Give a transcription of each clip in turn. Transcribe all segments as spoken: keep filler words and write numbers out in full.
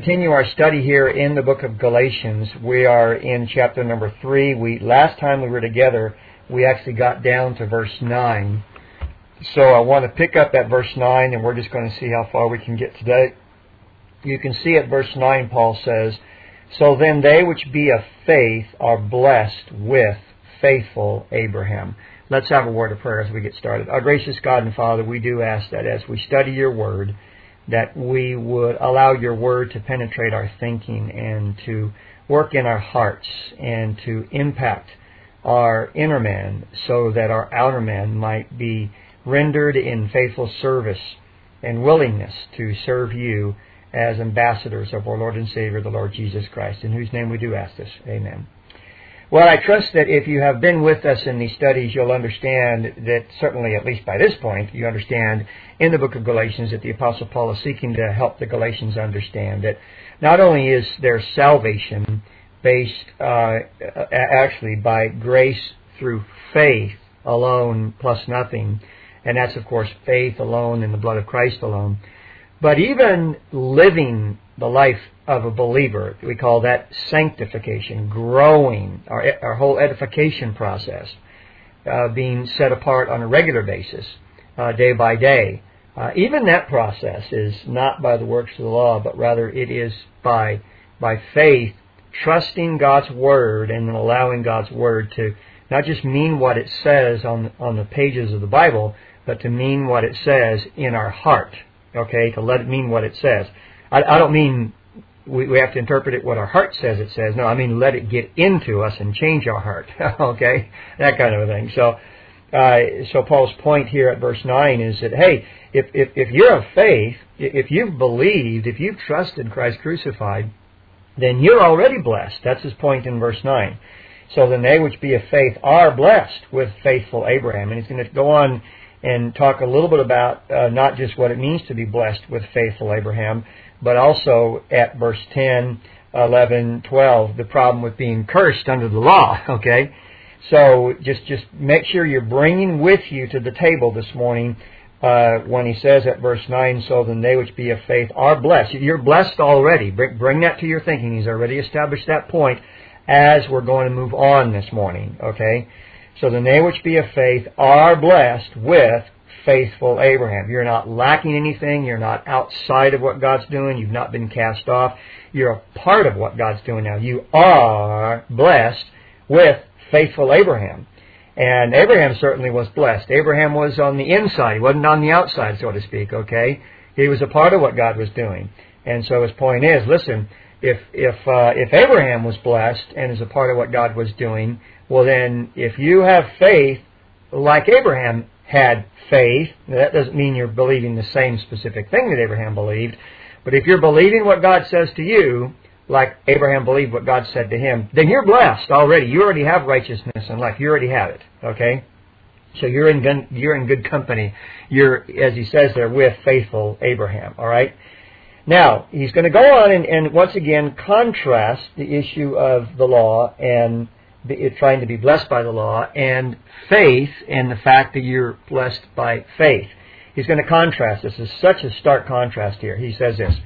continue our study here in the book of Galatians. We are in chapter number three. We last time we were together, we actually got down to verse nine. So I want to pick up at verse nine, and we're just going to see how far we can get today. You can see at verse nine, Paul says, "So then they which be of faith are blessed with faithful Abraham." Let's have a word of prayer as we get started. Our gracious God and Father, we do ask that as we study your word, that we would allow your word to penetrate our thinking and to work in our hearts and to impact our inner man so that our outer man might be rendered in faithful service and willingness to serve you as ambassadors of our Lord and Savior, the Lord Jesus Christ, in whose name we do ask this. Amen. Well, I trust that if you have been with us in these studies, you'll understand that certainly, at least by this point, you understand in the book of Galatians that the Apostle Paul is seeking to help the Galatians understand that not only is their salvation based uh, actually by grace through faith alone plus nothing, and that's, of course, faith alone in the blood of Christ alone, but even living the life of a believer, we call that sanctification, growing, our, our whole edification process, uh, being set apart on a regular basis, uh, day by day. Uh, even that process is not by the works of the law, but rather it is by by faith, trusting God's Word and then allowing God's Word to not just mean what it says on, on the pages of the Bible, but to mean what it says in our heart, okay, to let it mean what it says. I, I don't mean we, we have to interpret it what our heart says it says. No, I mean let it get into us and change our heart. Okay, that kind of a thing. So, uh, so Paul's point here at verse nine is that hey, if, if if you're of faith, if you've believed, if you've trusted Christ crucified, then you're already blessed. That's his point in verse nine. So then they which be of faith are blessed with faithful Abraham, and he's going to go on and talk a little bit about uh, not just what it means to be blessed with faithful Abraham, but also at verse ten, eleven, twelve, the problem with being cursed under the law, okay? So just just make sure you're bringing with you to the table this morning uh, when he says at verse nine, "So then they which be of faith are blessed." You're blessed already. Bring, bring that to your thinking. He's already established that point as we're going to move on this morning, okay? So then they which be of faith are blessed with faithful Abraham. You're not lacking anything. You're not outside of what God's doing. You've not been cast off. You're a part of what God's doing now. You are blessed with faithful Abraham. And Abraham certainly was blessed. Abraham was on the inside. He wasn't on the outside, so to speak, okay? He was a part of what God was doing. And so his point is, listen, if if uh, if Abraham was blessed and is a part of what God was doing, well then, if you have faith like Abraham had faith, that doesn't mean you're believing the same specific thing that Abraham believed, but if you're believing what God says to you, like Abraham believed what God said to him, then you're blessed already. You already have righteousness in life. You already have it, okay? So you're in good, you're in good company. You're, as he says there, with faithful Abraham, all right? Now, he's going to go on and, and once again contrast the issue of the law and trying to be blessed by the law and faith and the fact that you're blessed by faith. He's going to contrast. This is such a stark contrast here. He says this.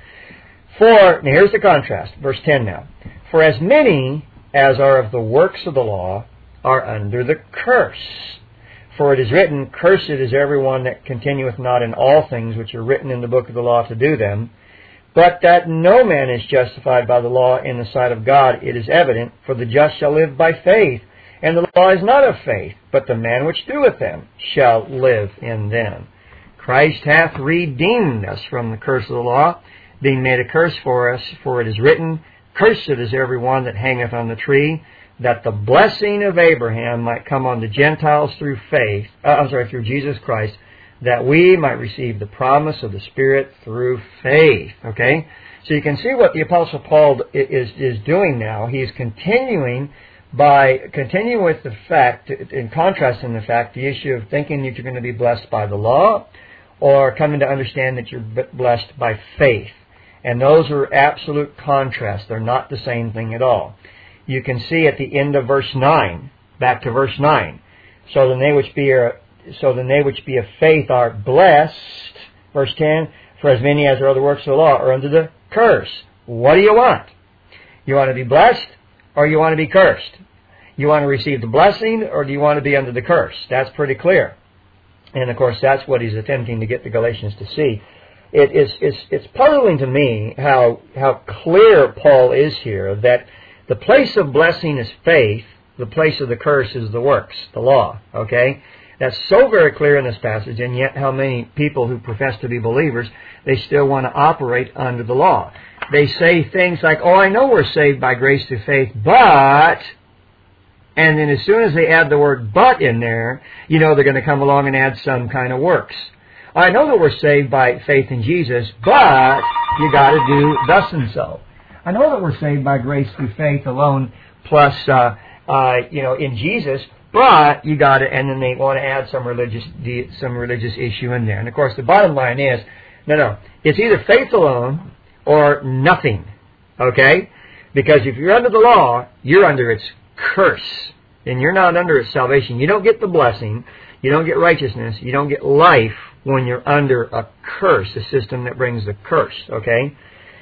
For, now here's the contrast, verse ten now. For as many as are of the works of the law are under the curse. For it is written, "Cursed is everyone that continueth not in all things which are written in the book of the law to do them. But that no man is justified by the law in the sight of God, it is evident, for the just shall live by faith. And the law is not of faith, but the man which doeth them shall live in them. Christ hath redeemed us from the curse of the law, being made a curse for us, for it is written, Cursed is every one that hangeth on the tree, that the blessing of Abraham might come on the Gentiles through faith, uh, I'm sorry, through Jesus Christ, that we might receive the promise of the Spirit through faith." Okay? So you can see what the Apostle Paul is, is doing now. He is continuing by, continuing with the fact, in contrast in the fact, the issue of thinking that you're going to be blessed by the law, or coming to understand that you're blessed by faith. And those are absolute contrasts. They're not the same thing at all. You can see at the end of verse nine, back to verse nine, so then they which be are So then they which be of faith are blessed, verse ten, for as many as are of the works of the law are under the curse. What do you want? You want to be blessed or you want to be cursed? You want to receive the blessing or do you want to be under the curse? That's pretty clear. And of course, that's what he's attempting to get the Galatians to see. It is, it's, it's puzzling to me how, how clear Paul is here that the place of blessing is faith, the place of the curse is the works, the law, okay? That's so very clear in this passage, and yet how many people who profess to be believers, they still want to operate under the law. They say things like, oh, I know we're saved by grace through faith, but... And then as soon as they add the word but in there, you know they're going to come along and add some kind of works. I know that we're saved by faith in Jesus, but you got to do thus and so. I know that we're saved by grace through faith alone, plus, uh, uh, you know, in Jesus, but you got to, and then they want to add some religious, some religious issue in there. And of course, the bottom line is, no, no, it's either faith alone or nothing, okay? Because if you're under the law, you're under its curse, and you're not under its salvation. You don't get the blessing, you don't get righteousness, you don't get life when you're under a curse, a system that brings the curse, okay?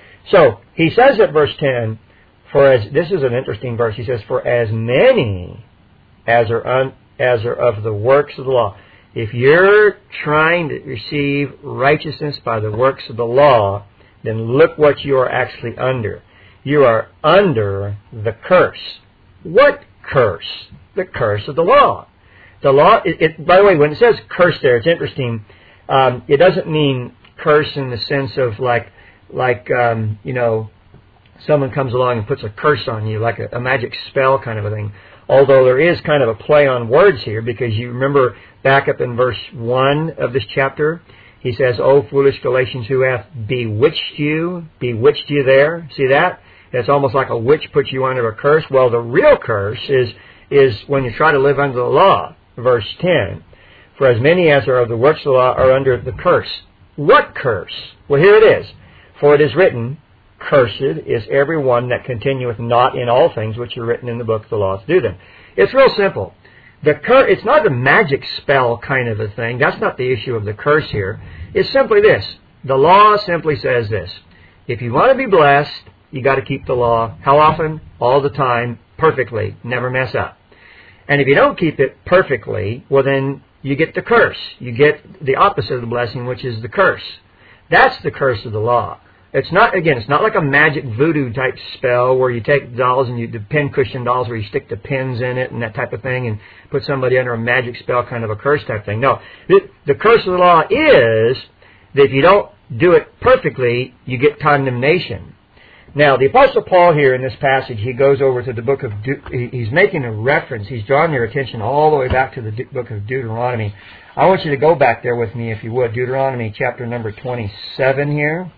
So, he says at verse ten, for as, this is an interesting verse, he says, for as many as are, un, as are of the works of the law. If you're trying to receive righteousness by the works of the law, then look what you are actually under. You are under the curse. What curse? The curse of the law. The law, it, it, by the way, when it says curse there, it's interesting. Um, it doesn't mean curse in the sense of like, like um, you know, someone comes along and puts a curse on you, like a, a magic spell kind of a thing. Although there is kind of a play on words here, because you remember back up in verse one of this chapter, he says, O foolish Galatians, who hath bewitched you? Bewitched you there? See that? It's almost like a witch puts you under a curse. Well, the real curse is is when you try to live under the law. Verse ten. For as many as are of the works of the law are under the curse. What curse? Well, here it is. For it is written, cursed is every one that continueth not in all things which are written in the book of the law to do them. It's real simple. The cur- It's not a magic spell kind of a thing. That's not the issue of the curse here. It's simply this. The law simply says this. If you want to be blessed, you got to keep the law. How often? All the time, perfectly. Never mess up. And if you don't keep it perfectly, well then you get the curse. You get the opposite of the blessing, which is the curse. That's the curse of the law. It's not, again, it's not like a magic voodoo type spell where you take dolls and you, the pin cushion dolls where you stick the pins in it and that type of thing and put somebody under a magic spell kind of a curse type thing. No. The, the curse of the law is that if you don't do it perfectly, you get condemnation. Now, the Apostle Paul here in this passage, he goes over to the book of, De- he's making a reference, he's drawing your attention all the way back to the De- book of Deuteronomy. I want you to go back there with me if you would. Deuteronomy chapter number twenty-seven here.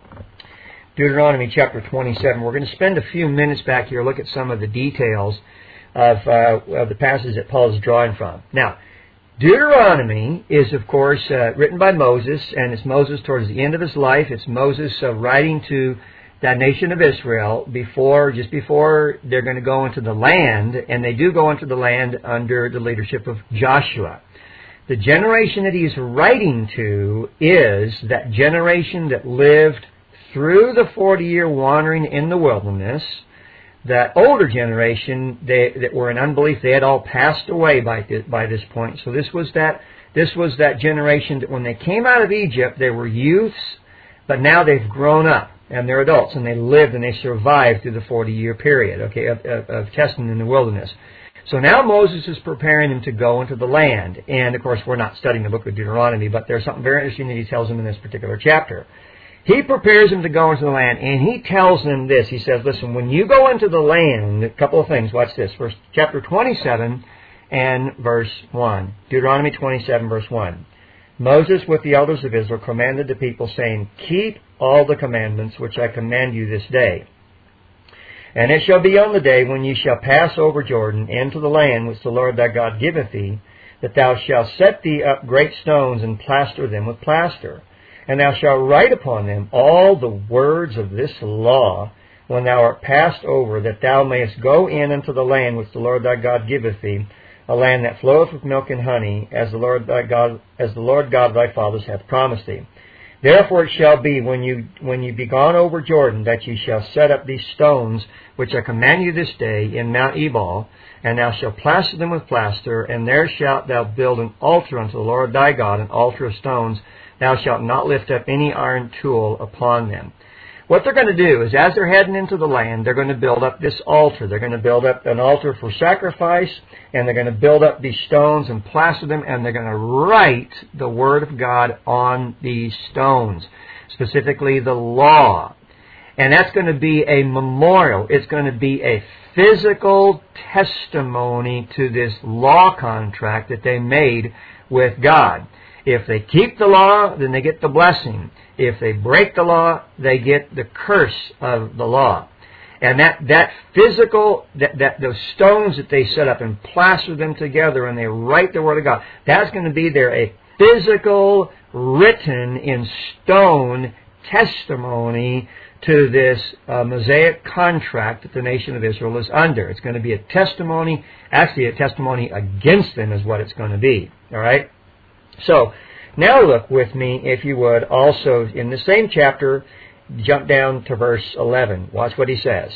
Deuteronomy chapter twenty-seven. We're going to spend a few minutes back here, look at some of the details of, uh, of the passage that Paul is drawing from. Now, Deuteronomy is, of course, uh, written by Moses, and it's Moses towards the end of his life. It's Moses uh, writing to that nation of Israel before, just before they're going to go into the land, and they do go into the land under the leadership of Joshua. The generation that he's writing to is that generation that lived through the forty-year wandering in the wilderness. That older generation they, that were in unbelief, they had all passed away by this, by this point. So this was that this was that generation that when they came out of Egypt, they were youths, but now they've grown up. And they're adults, and they lived and they survived through the forty-year period, okay, of, of, of testing in the wilderness. So now Moses is preparing them to go into the land. And, of course, we're not studying the book of Deuteronomy, but there's something very interesting that he tells them in this particular chapter. He prepares them to go into the land, and he tells them this. He says, listen, when you go into the land, a couple of things. Watch this. Verse, chapter twenty-seven and verse one. Deuteronomy twenty-seven, verse one. Moses with the elders of Israel commanded the people, saying, keep all the commandments which I command you this day. And it shall be on the day when ye shall pass over Jordan into the land which the Lord thy God giveth thee, that thou shalt set thee up great stones and plaster them with plaster. And thou shalt write upon them all the words of this law when thou art passed over, that thou mayest go in unto the land which the Lord thy God giveth thee, a land that floweth with milk and honey, as the Lord thy God, as the Lord God thy fathers hath promised thee. Therefore it shall be, when you when you be gone over Jordan, that ye shall set up these stones, which I command you this day, in Mount Ebal, and thou shalt plaster them with plaster, and there shalt thou build an altar unto the Lord thy God, an altar of stones. Thou shalt not lift up any iron tool upon them. What they're going to do is, as they're heading into the land, they're going to build up this altar. They're going to build up an altar for sacrifice, and they're going to build up these stones and plaster them, and they're going to write the Word of God on these stones, specifically the law. And that's going to be a memorial. It's going to be a physical testimony to this law contract that they made with God. If they keep the law, then they get the blessing. If they break the law, they get the curse of the law. And that, that physical, that, that those stones that they set up and plaster them together and they write the Word of God, that's going to be there, a physical, written in stone testimony to this uh, Mosaic contract that the nation of Israel is under. It's going to be a testimony, actually a testimony against them is what it's going to be. All right? So, now look with me, if you would, also in the same chapter, jump down to verse eleven. Watch what he says.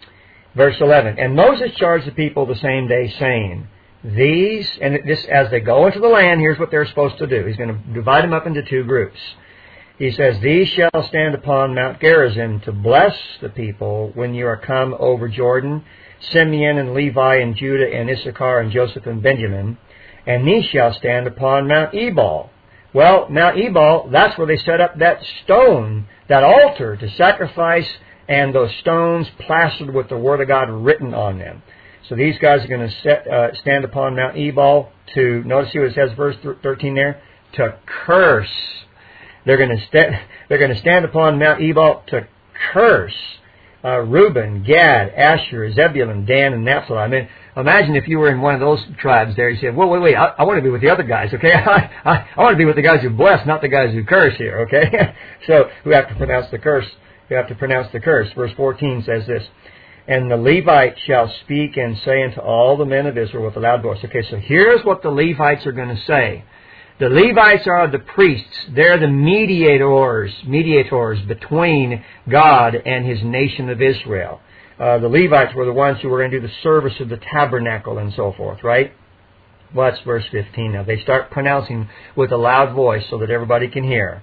Verse eleven, and Moses charged the people the same day, saying, these, and this, as they go into the land, here's what they're supposed to do. He's going to divide them up into two groups. He says, these shall stand upon Mount Gerizim to bless the people when you are come over Jordan, Simeon and Levi and Judah and Issachar and Joseph and Benjamin. And these shall stand upon Mount Ebal. Well, Mount Ebal, that's where they set up that stone, that altar to sacrifice, and those stones plastered with the Word of God written on them. So these guys are going to set, uh, stand upon Mount Ebal to, notice what it says, verse thirteen there, to curse. They're going to, st- they're going to stand upon Mount Ebal to curse uh, Reuben, Gad, Asher, Zebulun, Dan, and Naphtali. I mean, imagine if you were in one of those tribes there. You said, well, wait, wait, I, I want to be with the other guys, okay? I, I, I want to be with the guys who bless, not the guys who curse here, okay? So we have to pronounce the curse. We have to pronounce the curse. Verse fourteen says this, and the Levites shall speak and say unto all the men of Israel with a loud voice. Okay, so here's what the Levites are going to say. The Levites are the priests. They're the mediators, mediators between God and His nation of Israel. Uh, the Levites were the ones who were going to do the service of the tabernacle and so forth, right? Well, that's verse fifteen now. They start pronouncing with a loud voice so that everybody can hear.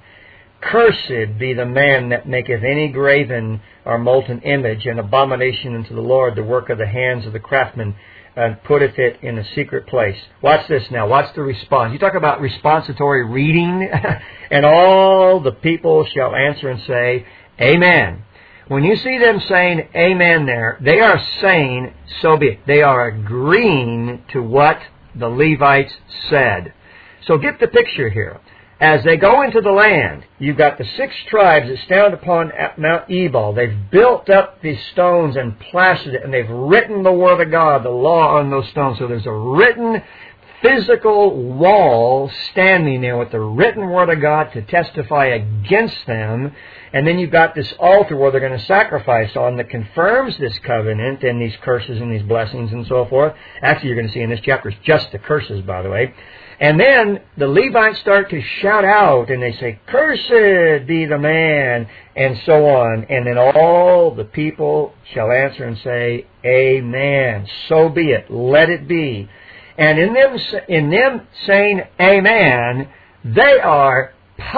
Cursed be the man that maketh any graven or molten image, an abomination unto the Lord, the work of the hands of the craftsman, and putteth it in a secret place. Watch this now. Watch the response. You talk about responsitory reading. And all the people shall answer and say, Amen. When you see them saying Amen there, they are saying, so be it. They are agreeing to what the Levites said. So get the picture here. As they go into the land, you've got the six tribes that stand upon Mount Ebal. They've built up these stones and plastered it, and they've written the Word of God, the law on those stones. So there's a written, physical wall standing there with the written Word of God to testify against them. And then you've got this altar where they're going to sacrifice on that confirms this covenant and these curses and these blessings and so forth. Actually, you're going to see in this chapter, it's just the curses, by the way. And then the Levites start to shout out, and they say, Cursed be the man, and so on. And then all the people shall answer and say, Amen. So be it. Let it be. And in them, in them saying Amen, they are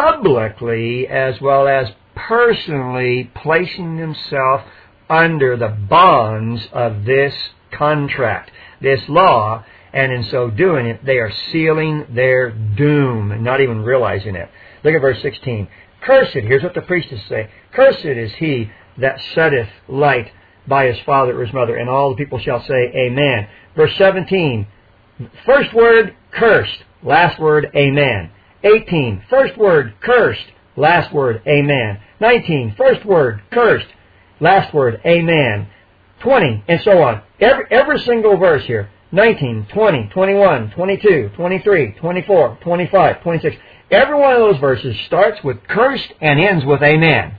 publicly as well as personally placing themselves under the bonds of this contract, this law. And in so doing it, they are sealing their doom and not even realizing it. Look at verse sixteen. Cursed, here's what the priestess say. Cursed is he that setteth light by his father or his mother. And all the people shall say, Amen. Verse seventeen. First word, cursed. Last word, Amen. eighteen. First word, cursed. Last word, Amen. nineteen. First word, cursed. Last word, Amen. twenty, and so on. Every, every single verse here. nineteen, twenty, twenty-one, twenty-two, twenty-three, twenty-four, twenty-five, twenty-six. Every one of those verses starts with cursed and ends with Amen.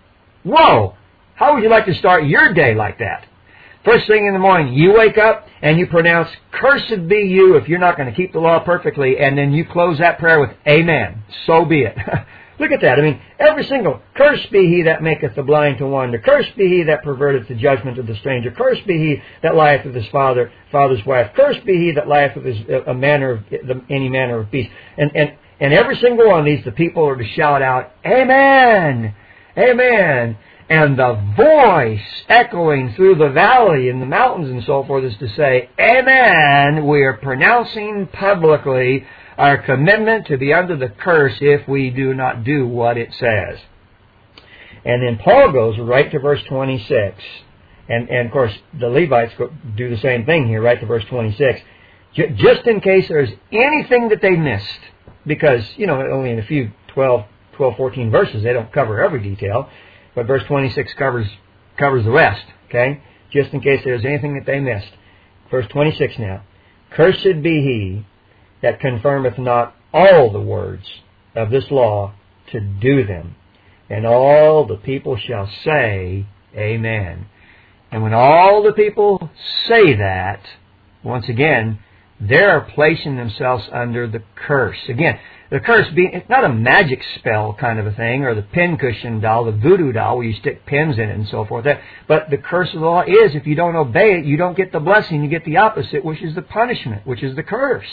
Whoa! How would you like to start your day like that? First thing in the morning, you wake up and you pronounce, Cursed be you if you're not going to keep the law perfectly, and then you close that prayer with Amen. So be it. Look at that. I mean, every single, cursed be he that maketh the blind to wander. Cursed be he that perverteth the judgment of the stranger. Cursed be he that lieth with his father, father's wife. Cursed be he that lieth with his, a manner of, any manner of beast. And, and, and every single one of these, the people are to shout out, Amen! Amen! And the voice echoing through the valley and the mountains and so forth is to say, Amen! We are pronouncing publicly our commitment to be under the curse if we do not do what it says. And then Paul goes right to verse twenty-six. And, and of course, the Levites go, do the same thing here, right to verse twenty-six. J- just in case there's anything that they missed. Because, you know, only in a few twelve, twelve, fourteen verses, they don't cover every detail. But verse twenty-six covers covers the rest, okay? Just in case there's anything that they missed. Verse twenty-six now. Cursed be he that confirmeth not all the words of this law to do them. And all the people shall say, Amen. And when all the people say that, once again, they're placing themselves under the curse. Again, the curse being, it's not a magic spell kind of a thing, or the pincushion doll, the voodoo doll where you stick pins in it and so forth. But the curse of the law is, if you don't obey it, you don't get the blessing, you get the opposite, which is the punishment, which is the curse.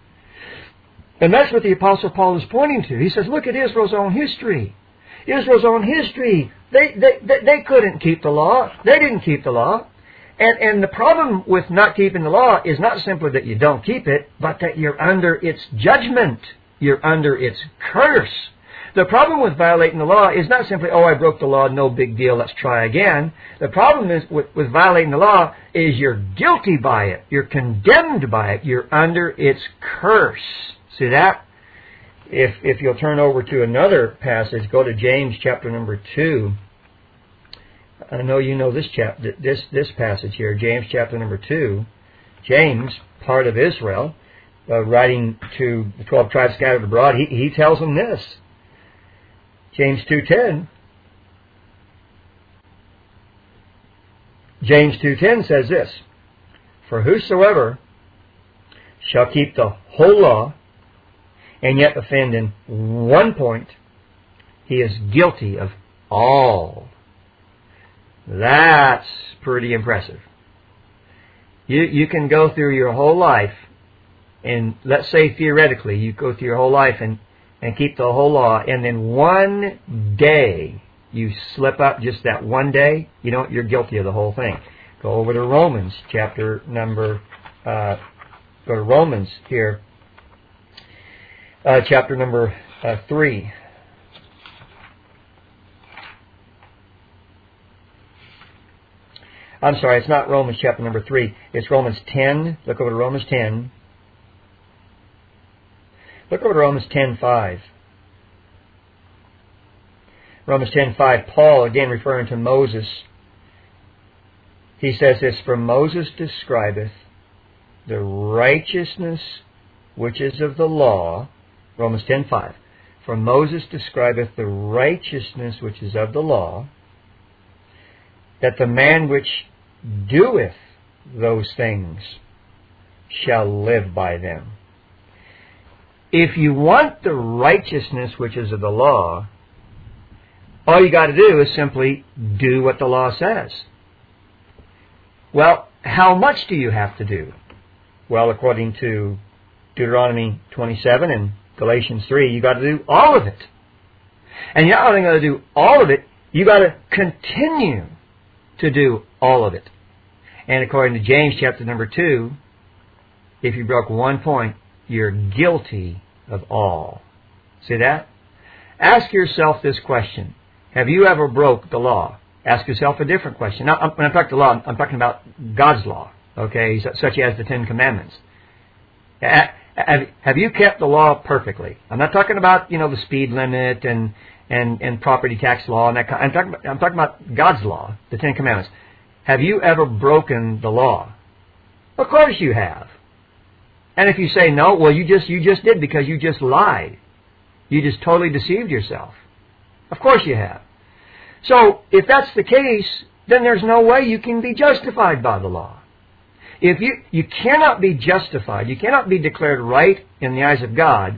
And that's what the Apostle Paul is pointing to. He says, look at Israel's own history. Israel's own history. They, they, they, they couldn't keep the law. They didn't keep the law. And, and the problem with not keeping the law is not simply that you don't keep it, but that you're under its judgment. You're under its curse. The problem with violating the law is not simply, oh, I broke the law, no big deal, let's try again. The problem is with, with violating the law is you're guilty by it. You're condemned by it. You're under its curse. See that? If if you'll turn over to another passage, go to James chapter number two. I know you know this chap this this passage here, James chapter number two. James, part of Israel, uh, writing to the twelve tribes scattered abroad, he he tells them this. James two ten. James two ten says this: For whosoever shall keep the whole law and yet offend in one point, he is guilty of all. That's pretty impressive. You you can go through your whole life, and let's say theoretically, you go through your whole life and, and keep the whole law, and then one day you slip up, just that one day, you know, you're guilty of the whole thing. Go over to Romans chapter number, uh, go to Romans here. Uh, chapter number uh, three. I'm sorry, it's not Romans chapter number three. It's Romans ten. Look over to Romans ten. Look over to Romans ten five. Romans ten five. Paul, again referring to Moses, he says this: For Moses describeth the righteousness which is of the law. Romans ten five. For Moses describeth the righteousness which is of the law, that the man which doeth those things shall live by them. If you want the righteousness which is of the law, all you got to do is simply do what the law says. Well, how much do you have to do? Well, according to Deuteronomy twenty-seven and Galatians three, you got to do all of it. And you're not only going to do all of it, you got to continue to do all of it. And according to James chapter number two, if you broke one point, you're guilty of all. See that? Ask yourself this question: have you ever broke the law? Ask yourself a different question. Now, when I'm talking the law, I'm talking about God's law, okay, such as the Ten Commandments. Have, have you kept the law perfectly? I'm not talking about, you know, the speed limit and and, and property tax law and that kind. I'm talking about, I'm talking about God's law, the Ten Commandments. Have you ever broken the law? Of course you have. And if you say no, well, you just you just did because you just lied. You just totally deceived yourself. Of course you have. So if that's the case, then there's no way you can be justified by the law. If you you cannot be justified, you cannot be declared right in the eyes of God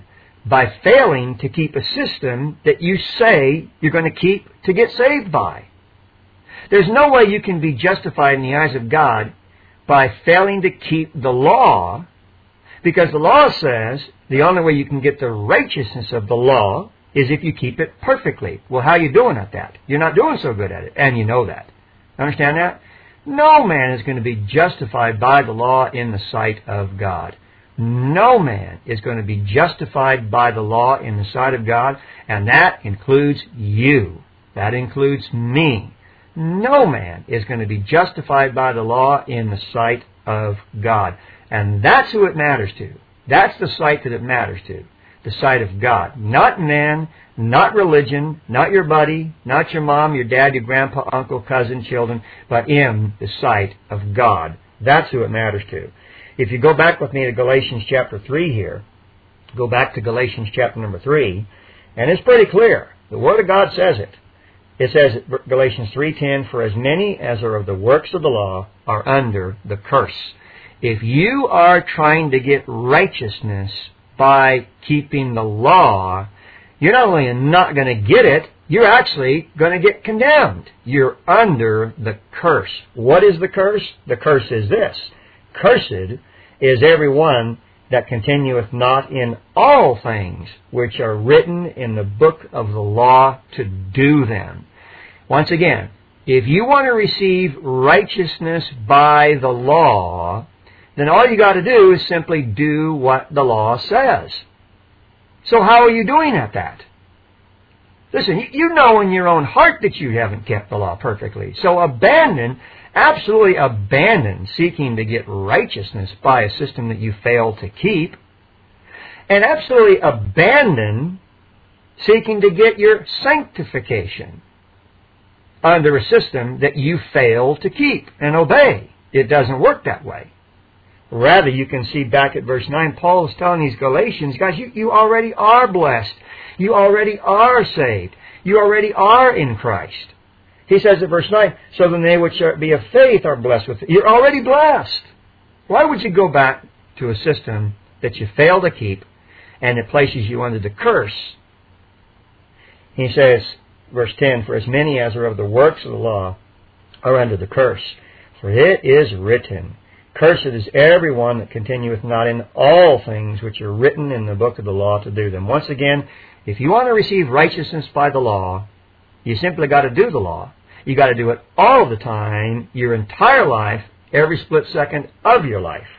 by failing to keep a system that you say you're going to keep to get saved by. There's no way you can be justified in the eyes of God by failing to keep the law, because the law says the only way you can get the righteousness of the law is if you keep it perfectly. Well, how are you doing at that? You're not doing so good at it, and you know that. Understand that? No man is going to be justified by the law in the sight of God. No man is going to be justified by the law in the sight of God, and that includes you. That includes me. No man is going to be justified by the law in the sight of God. And that's who it matters to. That's the sight that it matters to. The sight of God. Not man, not religion, not your buddy, not your mom, your dad, your grandpa, uncle, cousin, children, but in the sight of God. That's who it matters to. If you go back with me to Galatians chapter three here, go back to Galatians chapter number three, and it's pretty clear. The Word of God says it. It says, Galatians three ten, for as many as are of the works of the law are under the curse. If you are trying to get righteousness by keeping the law, you're not only not going to get it, you're actually going to get condemned. You're under the curse. What is the curse? The curse is this. Cursed is every one that continueth not in all things which are written in the book of the law to do them. Once again, if you want to receive righteousness by the law, then all you got to do is simply do what the law says. So how are you doing at that? Listen, you know in your own heart that you haven't kept the law perfectly. So abandon, absolutely abandon seeking to get righteousness by a system that you fail to keep. And absolutely abandon seeking to get your sanctification under a system that you fail to keep and obey. It doesn't work that way. Rather, you can see back at verse nine, Paul is telling these Galatians, guys, you, you already are blessed. You already are saved. You already are in Christ. He says at verse nine, so then they which are, be of faith are blessed with it. You're already blessed. Why would you go back to a system that you fail to keep and it places you under the curse? He says, verse ten, for as many as are of the works of the law are under the curse. For it is written, cursed is every one that continueth not in all things which are written in the book of the law to do them. Once again, if you want to receive righteousness by the law, you simply got to do the law. You got to do it all the time, your entire life, every split second of your life.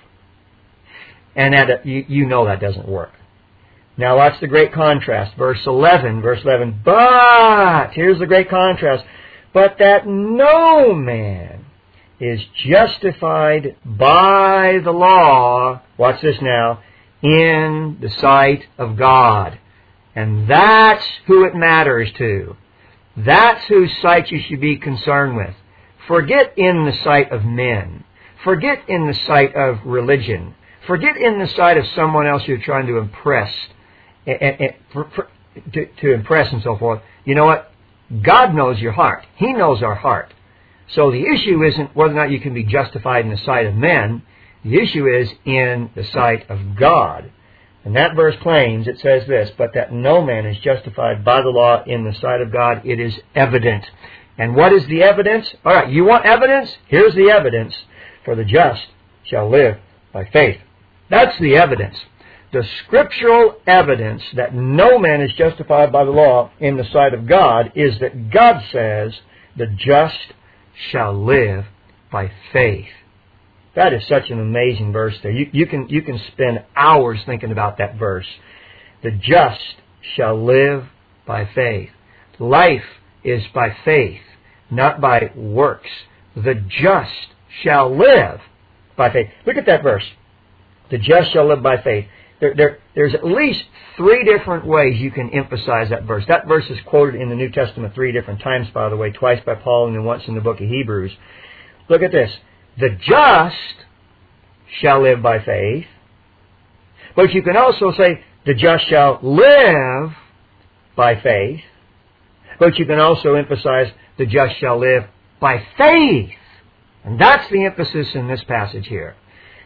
And that, you, you know that doesn't work. Now watch the great contrast. Verse eleven, verse eleven, but, here's the great contrast, but that no man is justified by the law, watch this now, in the sight of God. And that's who it matters to. That's whose sight you should be concerned with. Forget in the sight of men. Forget in the sight of religion. Forget in the sight of someone else you're trying to impress, and, and, for, for, to, to impress and so forth. You know what? God knows your heart. He knows our heart. So the issue isn't whether or not you can be justified in the sight of men. The issue is in the sight of God. And that verse claims, it says this, but that no man is justified by the law in the sight of God. It is evident. And what is the evidence? All right, you want evidence? Here's the evidence. For the just shall live by faith. That's the evidence. The scriptural evidence that no man is justified by the law in the sight of God is that God says the just shall live by faith. That is such an amazing verse there. You, you can you can spend hours thinking about that verse. The just shall live by faith. Life is by faith, not by works. The just shall live by faith. Look at that verse. The just shall live by faith. There, there, there's at least three different ways you can emphasize that verse. That verse is quoted in the New Testament three different times, by the way, twice by Paul and then once in the book of Hebrews. Look at this. The just shall live by faith. But you can also say, the just shall live by faith. But you can also emphasize, the just shall live by faith. And that's the emphasis in this passage here.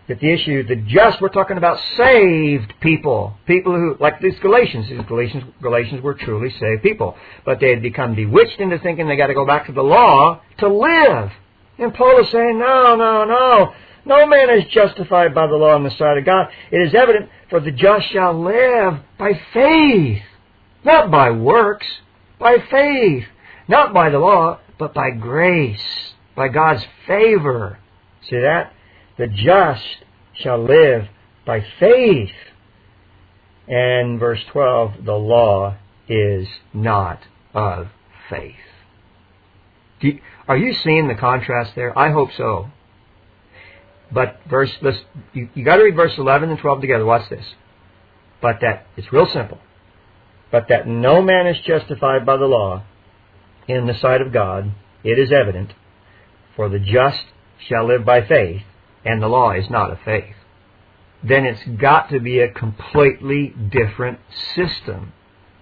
that the issue, the just, we're talking about saved people. People who, like these Galatians, these Galatians, Galatians were truly saved people. But they had become bewitched into thinking they got to go back to the law to live. And Paul is saying, no, no, no. No man is justified by the law in the sight of God. It is evident, for the just shall live by faith. Not by works, by faith. Not by the law, but by grace, by God's favor. See that? The just shall live by faith. And verse twelve, the law is not of faith. Do you, are you seeing the contrast there? I hope so. But verse, let's, you, you got to read verse eleven and twelve together. Watch this. But that, it's real simple. But that no man is justified by the law in the sight of God, it is evident, for the just shall live by faith, and the law is not of faith. Then it's got to be a completely different system.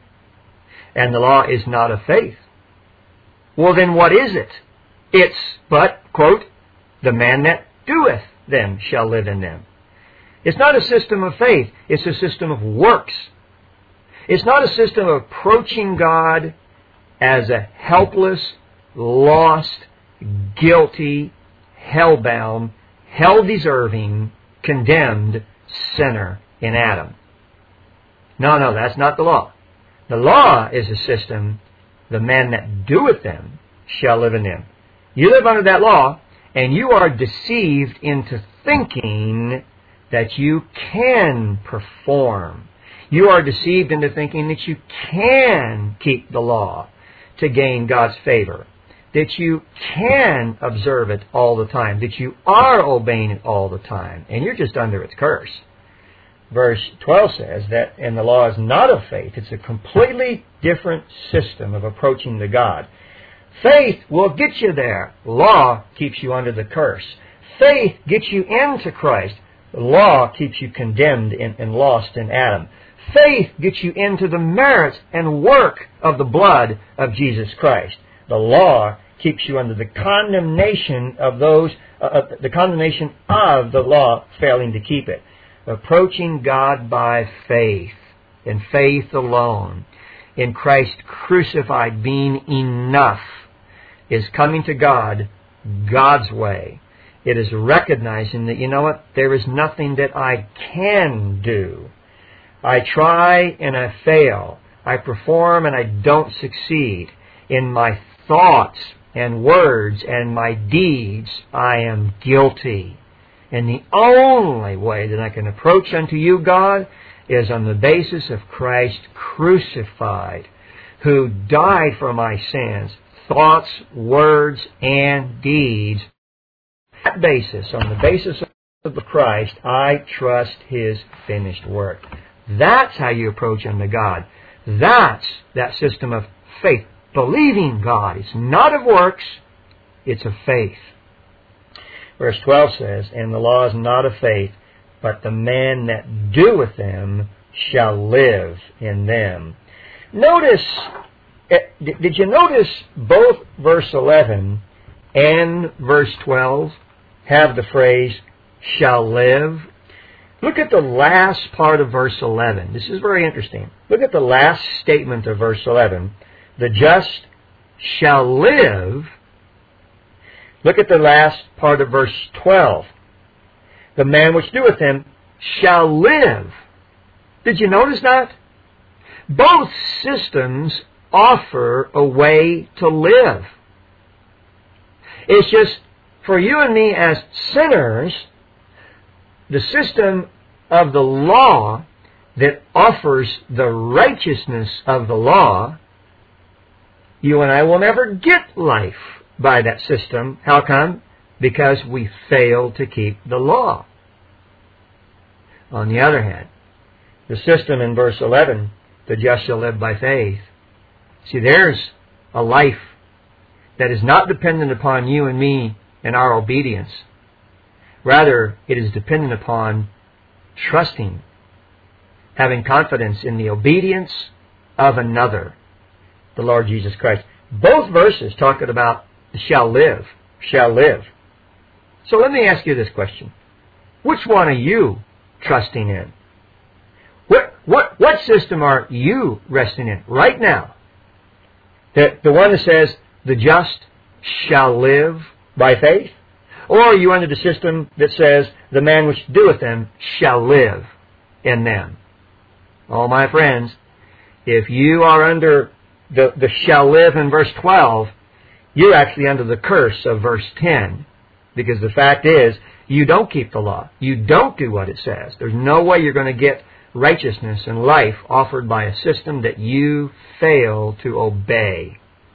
And the law is not of faith. Well, then what is it? It's but, quote, the man that doeth them shall live in them. It's not a system of faith. It's a system of works. It's not a system of approaching God as a helpless, lost, guilty, hell-bound, hell-deserving, condemned sinner in Adam. No, no, that's not the law. The law is a system, the man that doeth them shall live in them. You live under that law, and you are deceived into thinking that you can perform. You are deceived into thinking that you can keep the law to gain God's favor, that you can observe it all the time, that you are obeying it all the time, and you're just under its curse. Verse twelve says that, and the law is not of faith. It's a completely different system of approaching to God. Faith will get you there. Law keeps you under the curse. Faith gets you into Christ. The law keeps you condemned and, and lost in Adam. Faith gets you into the merits and work of the blood of Jesus Christ. The law keeps you under the condemnation of those, uh, the condemnation of the law failing to keep it. Approaching God by faith, and faith alone, in Christ crucified being enough, is coming to God God's way. It is recognizing that, you know what, there is nothing that I can do. I try and I fail. I perform and I don't succeed. In my thoughts and words and my deeds, I am guilty. And the only way that I can approach unto you, God, is on the basis of Christ crucified, who died for my sins, thoughts, words, and deeds. On that basis, on the basis of the Christ, I trust His finished work. That's how you approach unto God. That's that system of faith. Believing God. It's not of works, it's of faith. Verse twelve says, and the law is not of faith, but the man that doeth them shall live in them. Notice, did you notice both verse eleven and verse twelve have the phrase, shall live? Look at the last part of verse eleven. This is very interesting. Look at the last statement of verse eleven. The just shall live. Look at the last part of verse twelve. The man which doeth them shall live. Did you notice that? Both systems offer a way to live. It's just, for you and me as sinners, the system of the law that offers the righteousness of the law, you and I will never get life by that system. How come? Because we fail to keep the law. On the other hand, the system in verse eleven, the just shall live by faith. See, there's a life that is not dependent upon you and me and our obedience. Rather, it is dependent upon trusting, having confidence in the obedience of another, the Lord Jesus Christ. Both verses talking about shall live, shall live. So let me ask you this question. Which one are you trusting in? What, what, what system are you resting in right now? The, the one that says, the just shall live by faith? Or are you under the system that says, the man which doeth them shall live in them? Oh, my friends, if you are under the, the shall live in verse twelve, you're actually under the curse of verse ten. Because the fact is, you don't keep the law. You don't do what it says. There's no way you're going to get righteousness and life offered by a system that you fail to obey.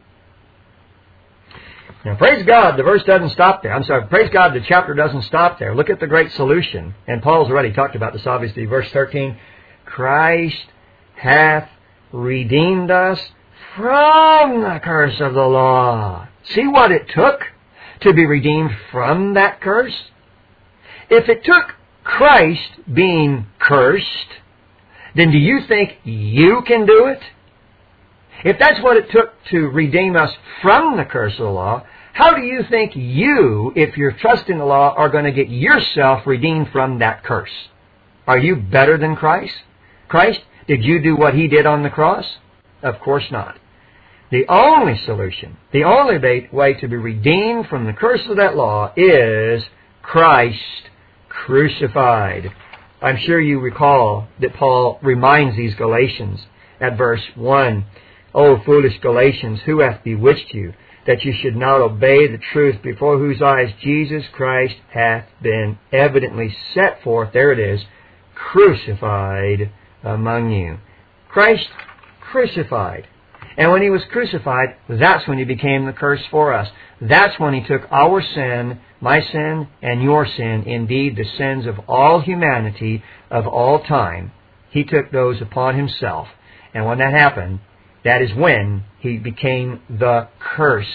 Now, praise God, the verse doesn't stop there. I'm sorry, praise God, the chapter doesn't stop there. Look at the great solution. And Paul's already talked about this, obviously. Verse thirteen, Christ hath redeemed us from the curse of the law. See what it took to be redeemed from that curse? If it took Christ being cursed, then do you think you can do it? If that's what it took to redeem us from the curse of the law, how do you think you, if you're trusting the law, are going to get yourself redeemed from that curse? Are you better than Christ? Christ, did you do what He did on the cross? Of course not. The only solution, the only way to be redeemed from the curse of that law is Christ crucified. I'm sure you recall that Paul reminds these Galatians at verse one, O foolish Galatians, who hath bewitched you, that you should not obey the truth, before whose eyes Jesus Christ hath been evidently set forth, there it is, crucified among you. Christ crucified. And when He was crucified, that's when He became the curse for us. That's when He took our sin, my sin, and your sin, indeed the sins of all humanity of all time. He took those upon Himself. And when that happened, that is when He became the curse.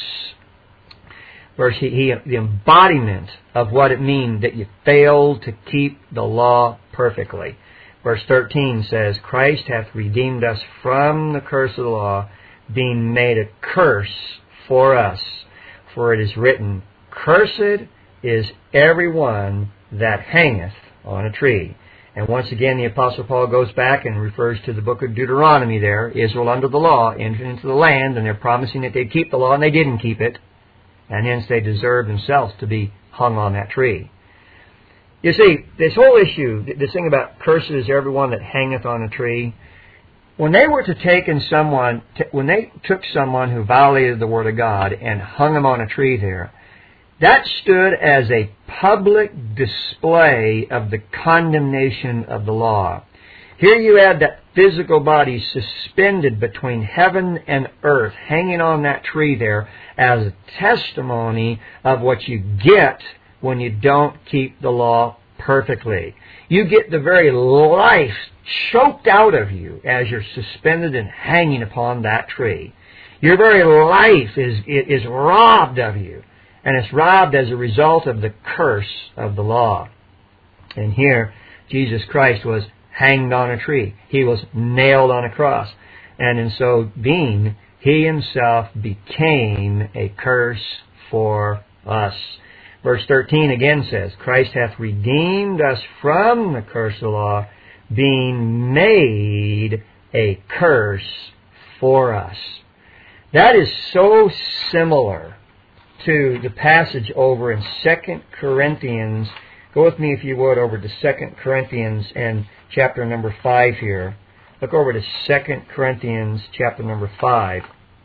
Verse, he, he, the embodiment of what it means that you failed to keep the law perfectly. Verse thirteen says, Christ hath redeemed us from the curse of the law, being made a curse for us. For it is written, Cursed is every one that hangeth on a tree. And once again, the Apostle Paul goes back and refers to the book of Deuteronomy there. Israel under the law entered into the land, and they're promising that they'd keep the law, and they didn't keep it. And hence they deserve themselves to be hung on that tree. You see, this whole issue, this thing about cursed is everyone that hangeth on a tree, when they were to take in someone, when they took someone who violated the Word of God and hung him on a tree there, that stood as a public display of the condemnation of the law. Here you had that physical body suspended between heaven and earth, hanging on that tree there as a testimony of what you get when you don't keep the law perfectly. You get the very life choked out of you as you're suspended and hanging upon that tree. Your very life is, is robbed of you. And it's robbed as a result of the curse of the law. And here, Jesus Christ was hanged on a tree. He was nailed on a cross. And in so being, He Himself became a curse for us. Verse thirteen again says, Christ hath redeemed us from the curse of the law, being made a curse for us. That is so similar to the passage over in Second Corinthians. Go with me, if you would, over to Second Corinthians and chapter number five here. Look over to Second Corinthians chapter number five.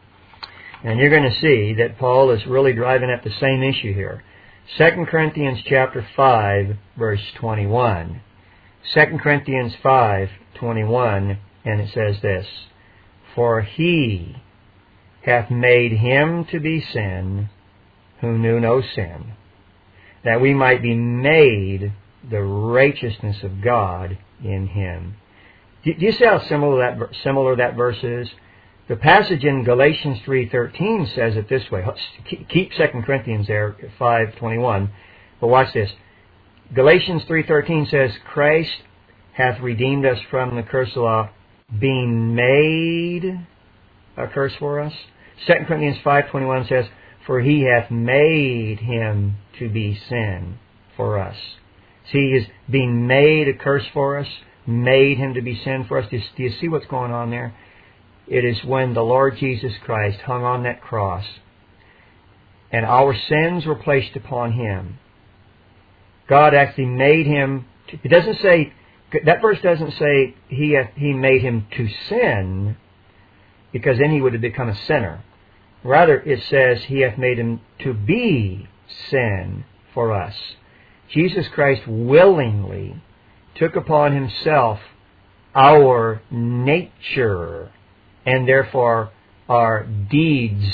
And you're going to see that Paul is really driving at the same issue here. Second Corinthians chapter five, verse twenty-one. Second Corinthians five, twenty-one, and it says this, For He hath made Him to be sin, who knew no sin, that we might be made the righteousness of God in Him. Do you see how similar that, similar that verse is? The passage in Galatians three thirteen says it this way. Keep Second Corinthians there, five twenty-one. But watch this. Galatians three thirteen says, Christ hath redeemed us from the curse of the law, being made a curse for us. Second Corinthians five twenty-one says, For He hath made Him to be sin for us. See, He is being made a curse for us, made Him to be sin for us. Do you, do you see what's going on there? It is when the Lord Jesus Christ hung on that cross and our sins were placed upon Him. God actually made Him, to, it doesn't say, that verse doesn't say He, he made Him to sin, because then He would have become a sinner. Rather, it says He hath made Him to be sin for us. Jesus Christ willingly took upon Himself our nature, and therefore our deeds.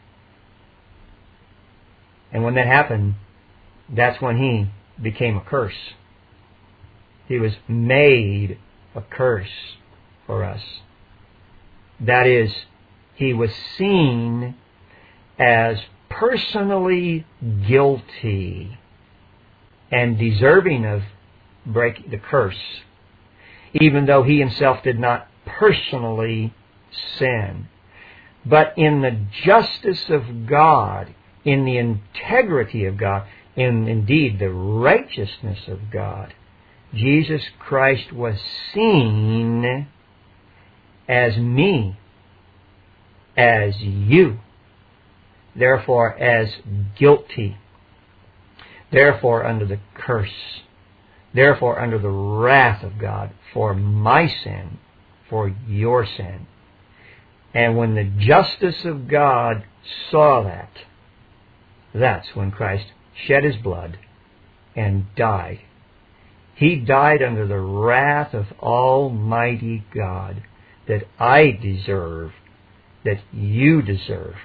And when that happened, that's when He became a curse. He was made a curse for us. That is, He was seen as personally guilty and deserving of breaking the curse, even though He Himself did not personally sin. But in the justice of God, in the integrity of God, in indeed the righteousness of God, Jesus Christ was seen as me, as you, therefore as guilty, therefore under the curse, therefore under the wrath of God for my sin, for your sin. And when the justice of God saw that, that's when Christ shed His blood and died. He died under the wrath of Almighty God that I deserve, that you deserve.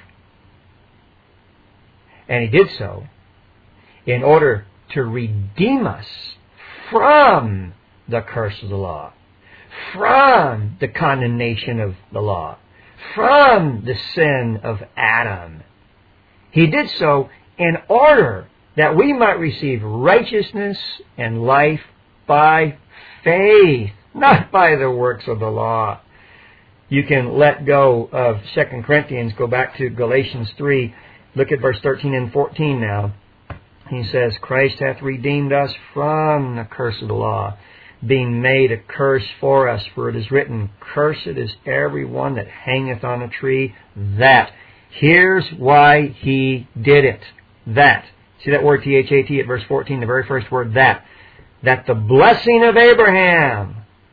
And He did so in order to redeem us from the curse of the law, from the condemnation of the law, from the sin of Adam. He did so in order that we might receive righteousness and life by faith, not by the works of the law. You can let go of Second Corinthians, go back to Galatians three. Look at verse thirteen and fourteen now. He says, Christ hath redeemed us from the curse of the law, being made a curse for us. For it is written, Cursed is every one that hangeth on a tree. That. Here's why He did it. That. See that word T H A T at verse fourteen, the very first word, that. That the blessing of Abraham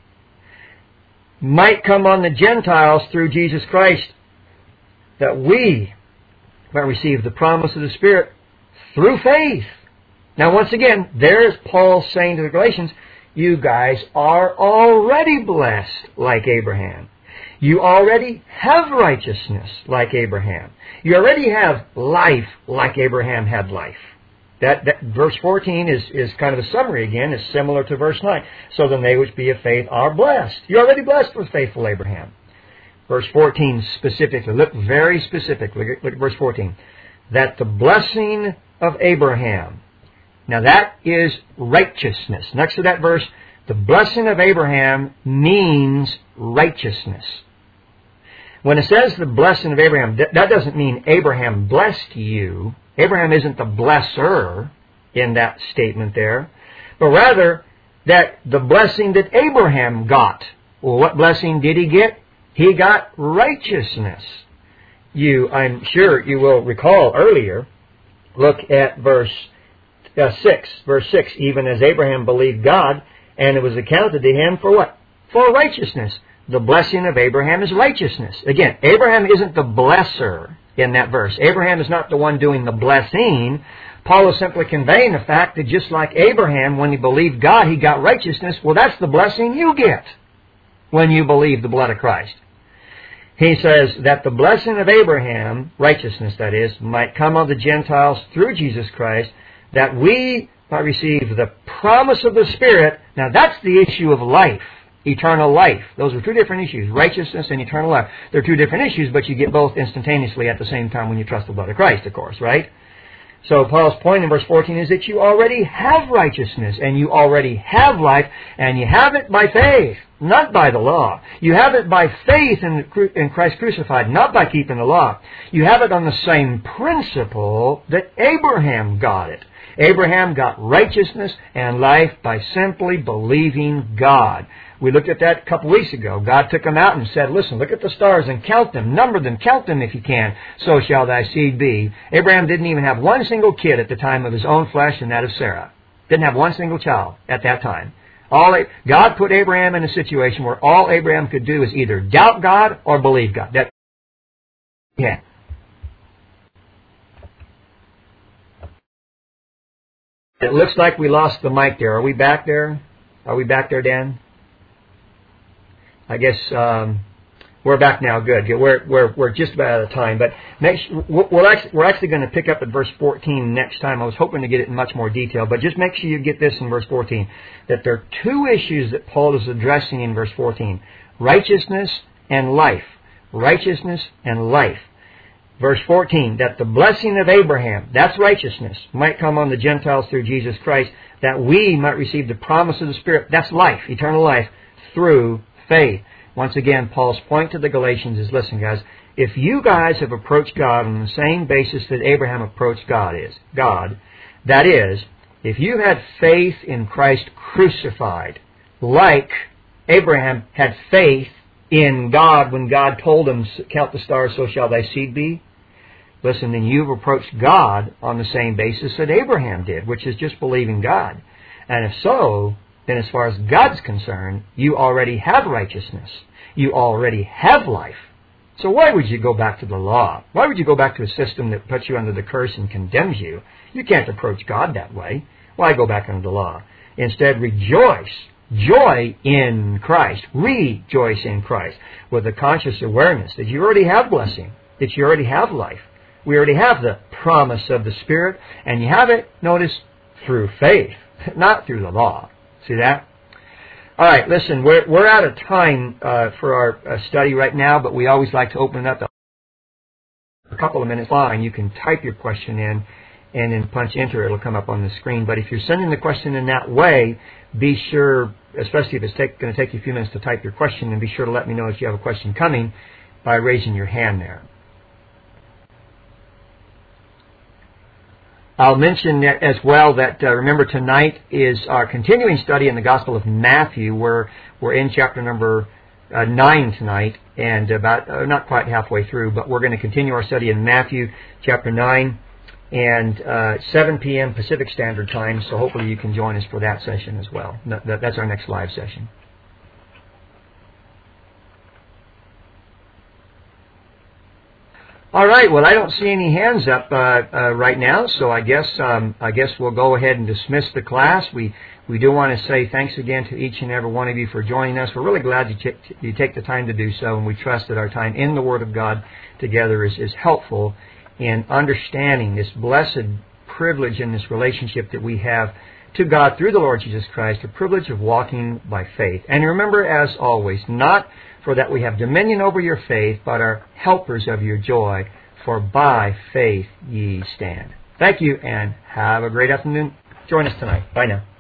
might come on the Gentiles through Jesus Christ, that we might receive the promise of the Spirit through faith. Now once again, there's Paul saying to the Galatians, you guys are already blessed like Abraham. You already have righteousness like Abraham. You already have life like Abraham had life. That, that verse fourteen is, is kind of a summary again. It's similar to verse nine. So then they which be of faith are blessed. You're already blessed with faithful Abraham. Verse fourteen specifically. Look very specifically. Look, look at verse fourteen. That the blessing of Abraham. Now that is righteousness. Next to that verse, the blessing of Abraham means righteousness. When it says the blessing of Abraham, that doesn't mean Abraham blessed you. Abraham isn't the blesser in that statement there, but rather that the blessing that Abraham got. Well, what blessing did he get? He got righteousness. You, I'm sure you will recall earlier, look at verse uh, six. Verse six, even as Abraham believed God, and it was accounted to him for what? For righteousness. The blessing of Abraham is righteousness. Again, Abraham isn't the blesser in that verse. Abraham is not the one doing the blessing. Paul is simply conveying the fact that just like Abraham, when he believed God, he got righteousness. Well, that's the blessing you get when you believe the blood of Christ. He says that the blessing of Abraham, righteousness that is, might come on the Gentiles through Jesus Christ, that we might receive the promise of the Spirit. Now that's the issue of life, eternal life. Those are two different issues, righteousness and eternal life. They're two different issues, but you get both instantaneously at the same time when you trust the blood of Christ, of course, right? So Paul's point in verse fourteen is that you already have righteousness, and you already have life, and you have it by faith, not by the law. You have it by faith in, in Christ crucified, not by keeping the law. You have it on the same principle that Abraham got it. Abraham got righteousness and life by simply believing God. We looked at that a couple weeks ago. God took him out and said, listen, look at the stars and count them, number them, count them if you can. So shall thy seed be. Abraham didn't even have one single kid at the time of his own flesh and that of Sarah. Didn't have one single child at that time. All God put Abraham in a situation where all Abraham could do is either doubt God or believe God. That, yeah. It looks like we lost the mic there. Are we back there? Are we back there, Dan? I guess um, we're back now. Good. We're we're we're just about out of time. But next, we're actually, we're actually going to pick up at verse fourteen next time. I was hoping to get it in much more detail, but just make sure you get this in verse fourteen. That there are two issues that Paul is addressing in verse fourteen: righteousness and life. Righteousness and life. Verse fourteen, that the blessing of Abraham, that's righteousness, might come on the Gentiles through Jesus Christ, that we might receive the promise of the Spirit, that's life, eternal life, through faith. Once again, Paul's point to the Galatians is, listen guys, if you guys have approached God on the same basis that Abraham approached God is, God, that is, if you had faith in Christ crucified, like Abraham had faith in God when God told him, count the stars, so shall thy seed be, listen, then you've approached God on the same basis that Abraham did, which is just believing God. And if so, then as far as God's concerned, you already have righteousness. You already have life. So why would you go back to the law? Why would you go back to a system that puts you under the curse and condemns you? You can't approach God that way. Why go back under the law? Instead, rejoice. Joy in Christ. Rejoice in Christ. With a conscious awareness that you already have blessing. That you already have life. We already have the promise of the Spirit. And you have it, notice, through faith. Not through the law. See that? All right, listen, we're, we're out of time uh, for our uh, study right now, but we always like to open it up to a couple of minutes long. You can type your question in and then punch enter. It'll come up on the screen. But if you're sending the question in that way, be sure, especially if it's take, going to take you a few minutes to type your question, and be sure to let me know if you have a question coming by raising your hand there. I'll mention as well that, uh, remember, tonight is our continuing study in the Gospel of Matthew. We're, we're in chapter number uh, nine tonight, and about uh, not quite halfway through, but we're going to continue our study in Matthew chapter nine, and uh, seven p.m. Pacific Standard Time, so hopefully you can join us for that session as well. That, that's our next live session. All right. Well, I don't see any hands up uh, uh, right now, so I guess um, I guess we'll go ahead and dismiss the class. We we do want to say thanks again to each and every one of you for joining us. We're really glad you, t- you take the time to do so, and we trust that our time in the Word of God together is, is helpful in understanding this blessed privilege and this relationship that we have to God through the Lord Jesus Christ, the privilege of walking by faith. And remember, as always, not for that we have dominion over your faith, but are helpers of your joy, for by faith ye stand. Thank you, and have a great afternoon. Join us tonight. Bye now.